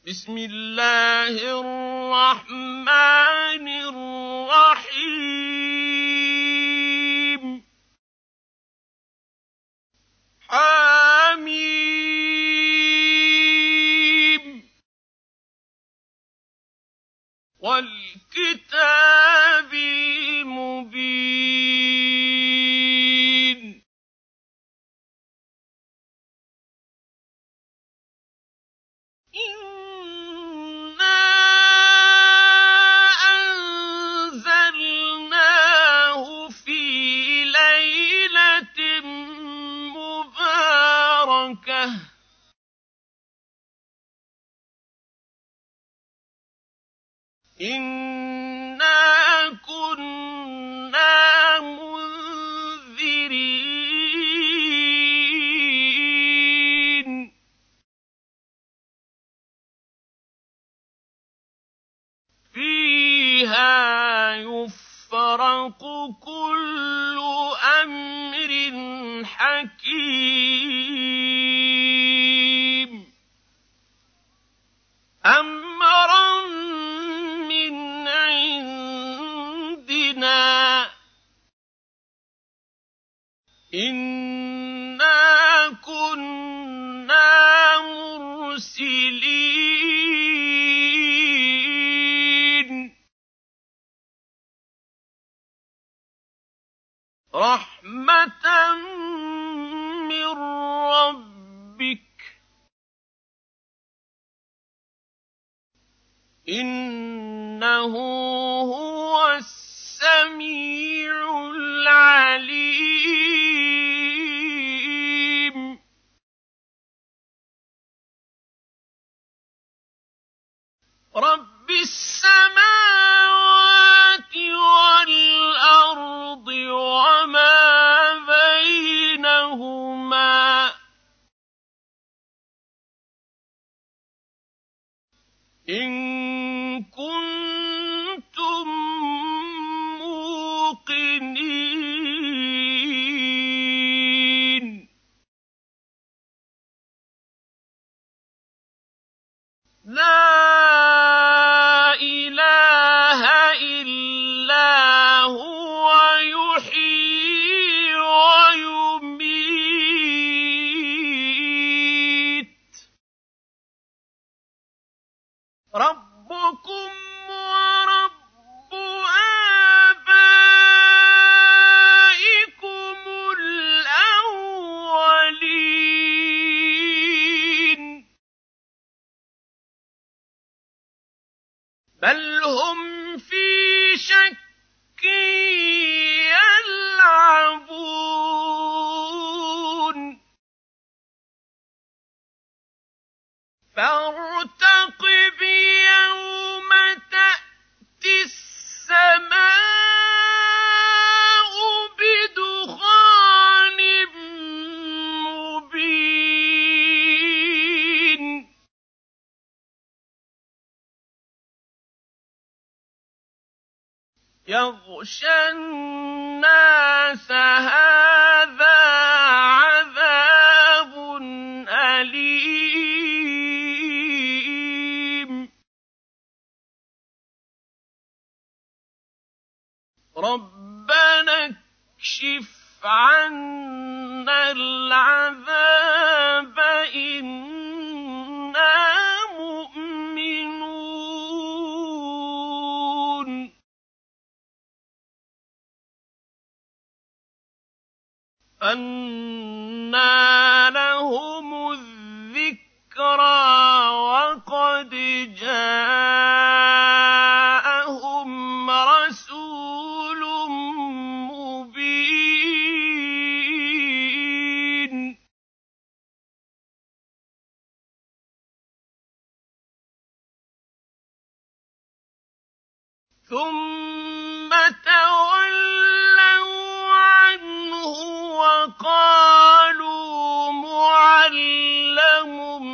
بسم الله الرحمن الرحيم حم والكتاب المبين إنا أنزلناه في ليلة مباركة إنا كنا منذرين فيها يفرق كل أمر حكيم أمرا من عندنا إنا كنا مرسلين رحمة من ربك إنه هو السميع العليم رب السماوات والأرض وما بينهما إن كنتم موقنين لا إله إلا هو يحيي ويميت ربكم ورب آبائكم الأولين بل هم في شك يلعبون فارتقب يوم تأتي السماء بدخان مبين يغشى الناس هذا عذاب أليم ربنا اكشف عنا العذاب إنا مؤمنون أنى لهم الذكرى وقد جاءهم رسول مبين ثم تولوا عنه وقالوا معلم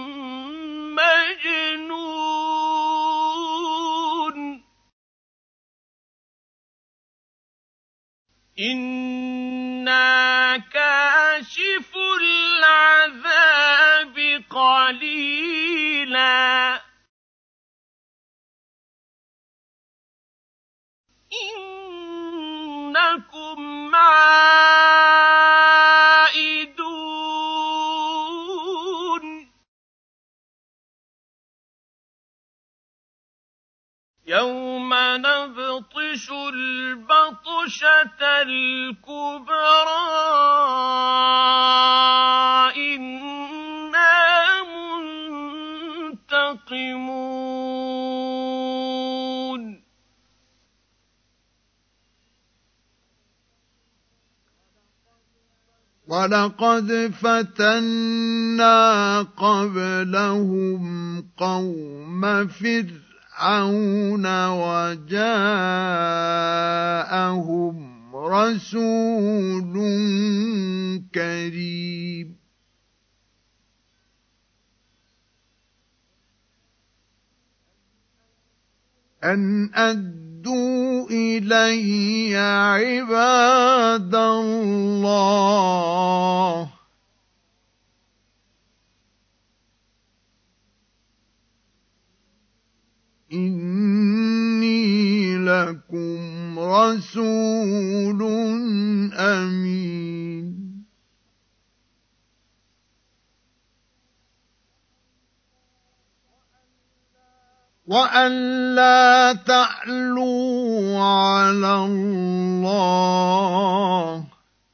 مجنون إنا كاشف العذاب قليلا يَوْمَ نَبْطِشُ الْبَطْشَةَ الْكُبْرَىٰ إِنَّا مُنتَقِمُونَ وَلَقَدْ فَتَنَّا قَبْلَهُمْ قَوْمَ فِرْعَوْنَ وَجَاءَهُمْ رَسُولٌ كَرِيمٌ أَنْ أَدُّوا إِلَيَّ عِبَادَ اللَّهِ إِنِّي لَكُمْ رَسُولٌ أَمِينٌ وَأَن لَّا تَعْلُوا عَلَى اللَّهِ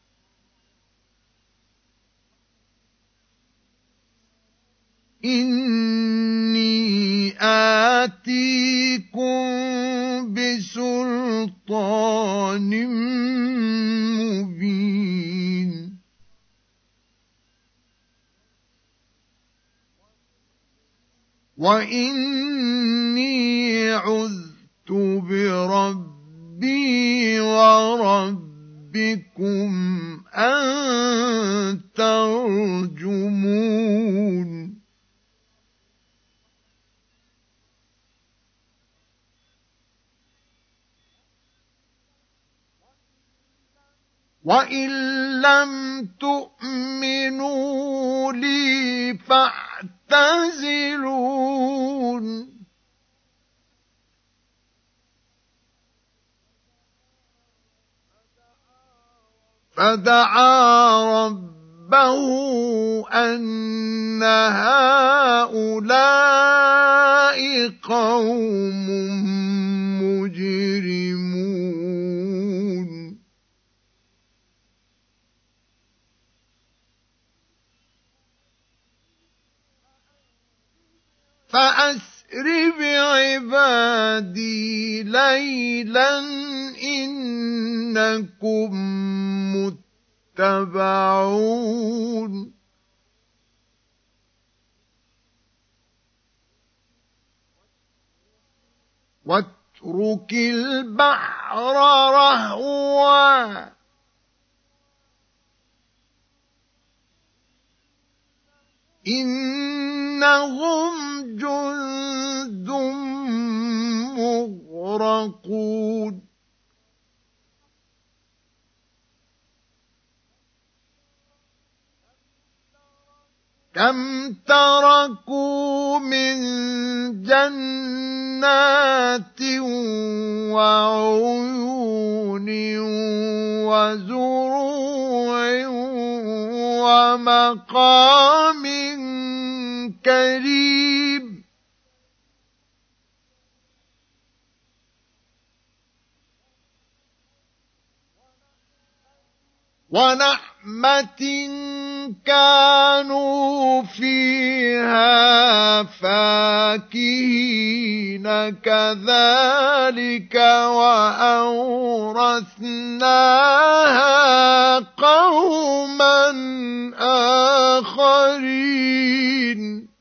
إِنِّي آتِيكُم بِسُلْطَانٍ مُّبِينٍ وَإِنِّي عُذْتُ بِرَبِّي وَرَبِّكُمْ أَن تَرْجُمُونِ وَإِن لَّمْ تُؤْمِنُوا لِي فَاعْتَزِلُونِ فَدَعَا رَبَّهُ أَنَّ هَٰؤُلَاءِ قَوْمٌ مُّجْرِمُونَ فَأَسْرِ بِعِبَادِي لَيْلًا إِنَّكُم مُّتَّبَعُونَ وَاتْرُكِ الْبَحْرَ رَهْوًا إِنَّهُمْ جُندٌ مُّغْرَقُونَ كَمْ تَرَكُوا مِن جَنَّاتٍ وَعُيُونٍ وَزُرُوعٍ وَمَقَامٍ كَرِيمٍ وَنَعْمَةٍ كَانُوا فِيهَا فَاكِهِينَ كَذَٰلِكَ وَأَوْرَثْنَاهَا قَوْمًا آخَرِينَ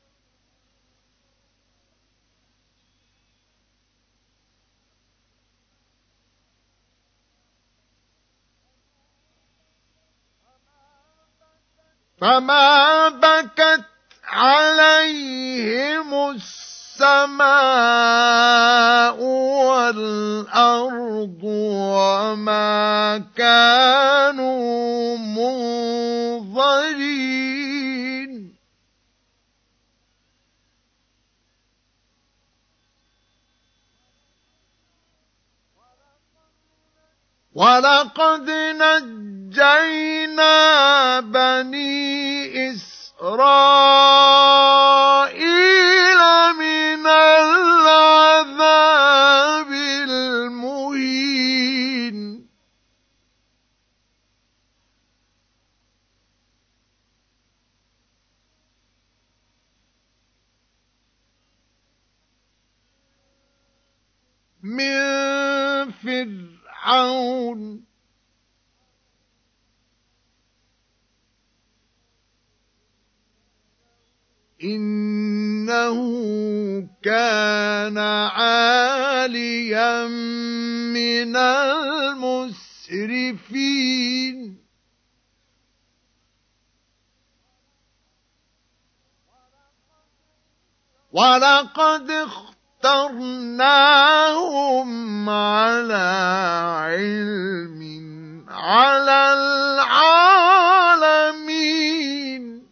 فَمَا بَكَتْ عَلَيْهِمُ السَّمَاءُ وَالْأَرْضُ وَمَا كَانُوا مُنظَرِينَ وَلَقَدْ نَجَّيْنَا بَنِي إِسْرَائِيلَ مِنَ الْعَذَابِ من فرعون إنه كان عاليا من المسرفين ولقد اخترناهم على علم على العالمين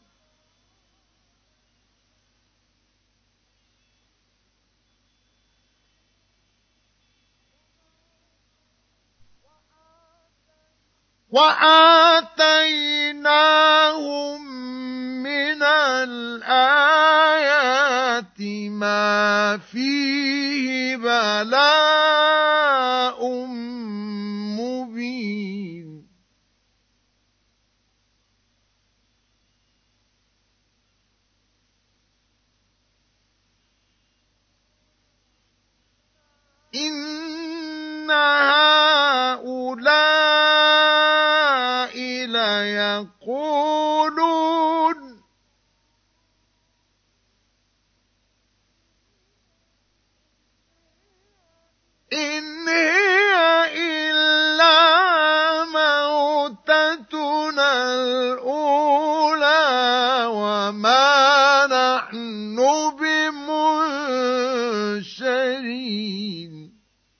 وآتيناهم من الآيات ما فيه بلاء مبين إن هؤلاء ليقولون إن هي إلا موتتنا الأولى وما نحن بمنشرين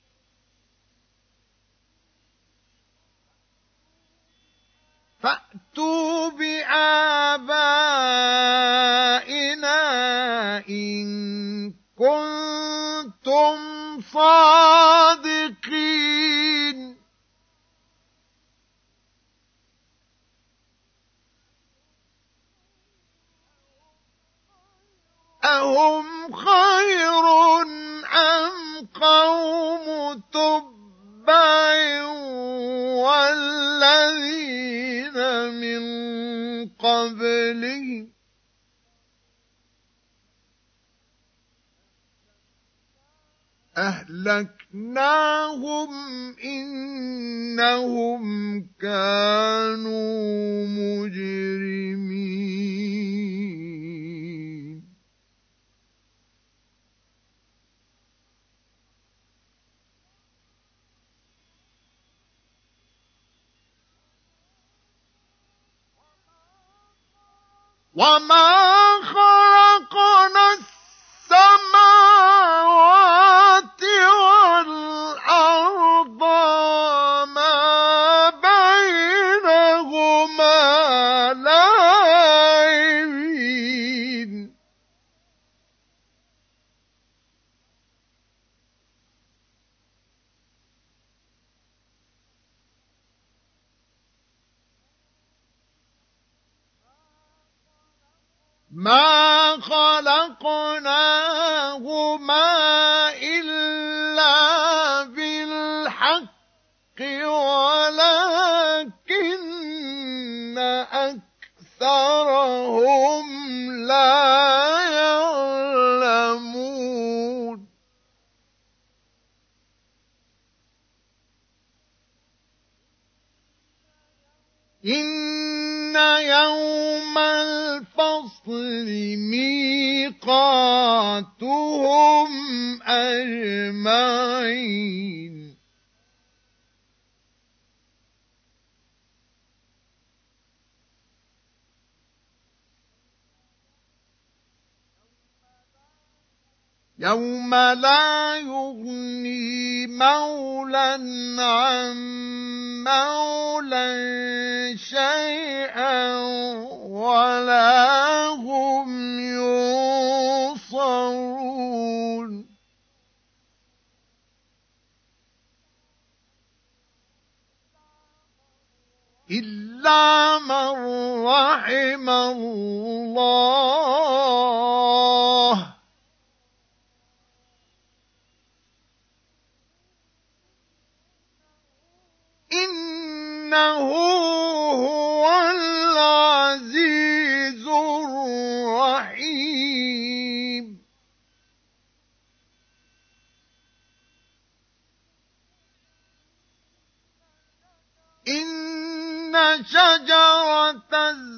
فأتوا بآبائنا إن كنتم صادقين أهم خير أم قوم تبع والذين من قبلهم أهلكناهم إنهم كانوا مجرمين وما خلقنا السماوات والأرض وما بينهما لاعبين ما خلقناهما إلا بالحق ولكن أكثرهم لا يعلمون إن يوم الفصل ميقاتهم أجمعين يوم لا يغني مولى عن مولى شيئا ولا هم ينصرون إلا من رحم الله إنه هو العزيز الرحيم شجرة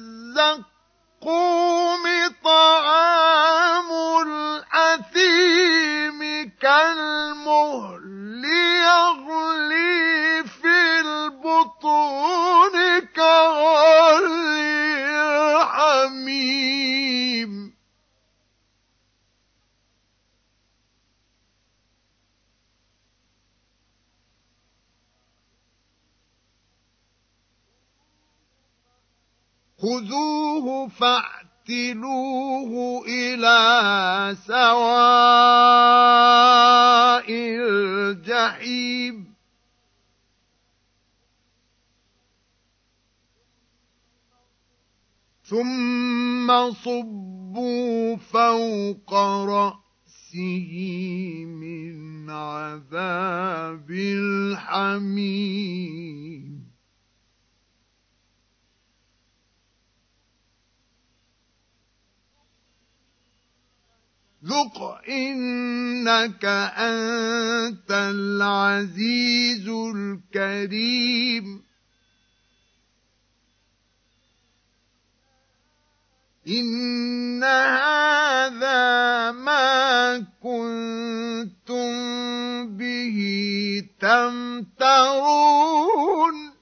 الزقوم طعام الأثيم كالمهل يغلي في البطون كغلي الحميم خذوه فاعتلوه إلى سواء الجحيم ثم صبوا فوق رأسه من عذاب الحميم ذق إنك أنت العزيز الكريم إن هذا ما كنتم به تمترون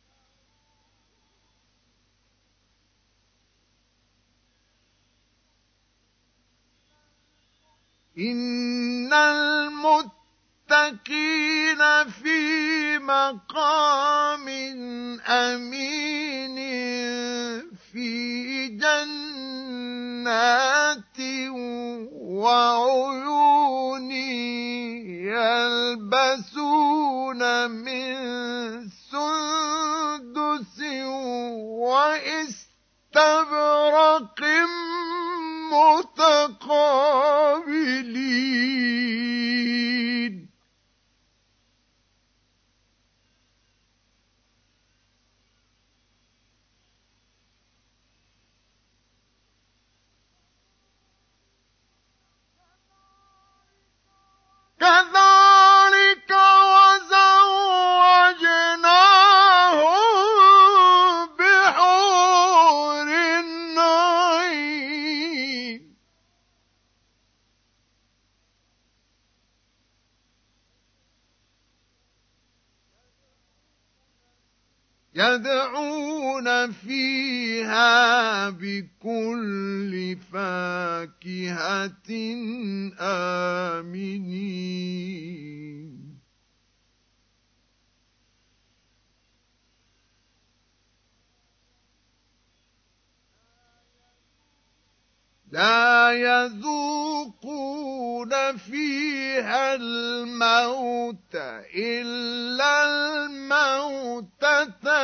إن المتقين في مقام أمين في جنات وعيون يلبسون من سندس وإستبرق متقابلين كذلك وزوجناهم بحور عين يدعون فيها بكل فاكهة آمنين لا يذوقون فيها الموت إلا الموتة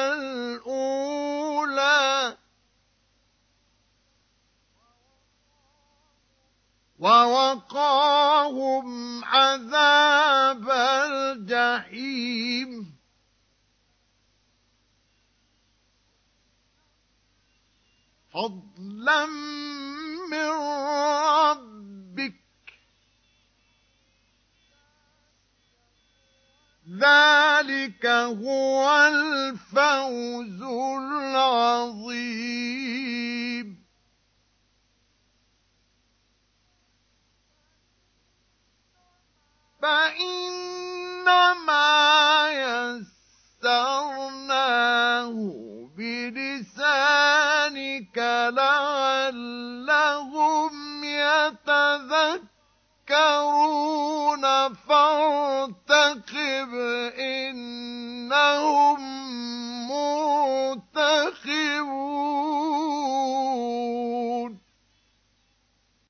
الأولى ووقاهم عذاب الجحيم فضلا من ربك ذلك هو الفوز العظيم فإنما يسرناه بلسانك لعلهم